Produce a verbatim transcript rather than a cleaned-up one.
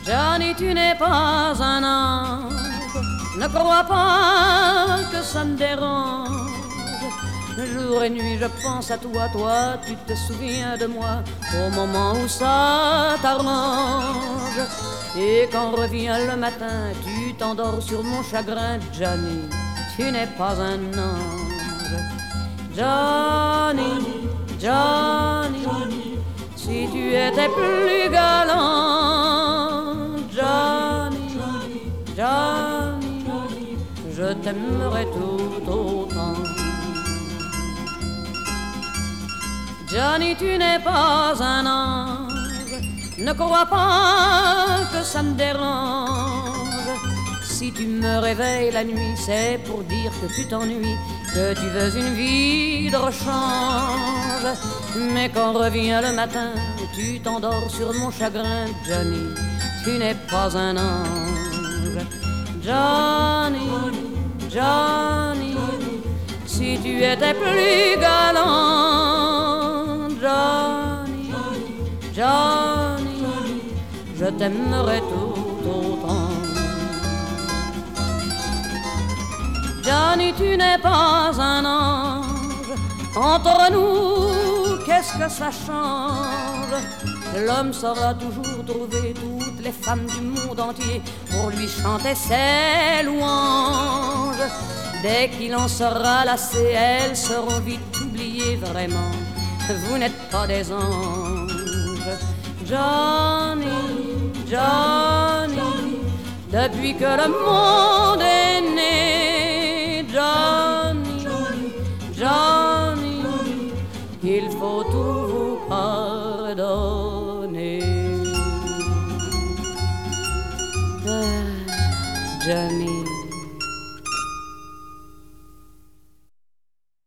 Johnny, tu n'es pas un ange, ne crois pas que ça me dérange. Jour et nuit je pense à toi, toi tu te souviens de moi au moment où ça t'arrange. Et quand revient le matin, tu t'endors sur mon chagrin. Johnny, tu n'es pas un ange. Johnny, Johnny, si tu étais plus galant. Johnny, Johnny, je t'aimerais tout autant. Johnny, tu n'es pas un ange, ne crois pas que ça me dérange. Si tu me réveilles la nuit, c'est pour dire que tu t'ennuies, que tu veux une vie de rechange. Mais quand revient le matin, tu t'endors sur mon chagrin. Johnny, tu n'es pas un ange. Johnny, Johnny, si tu étais plus galant. Johnny, Johnny, je t'aimerais tout autant. Johnny, tu n'es pas un ange, entre nous, qu'est-ce que ça change? L'homme saura toujours trouver toutes les femmes du monde entier pour lui chanter ses louanges. Dès qu'il en sera lassé, elles seront vite oubliées vraiment. Vous n'êtes pas des anges. Johnny, Johnny, depuis que le monde est né. Johnny, Johnny, il faut tout vous pardonner. Ah, Johnny.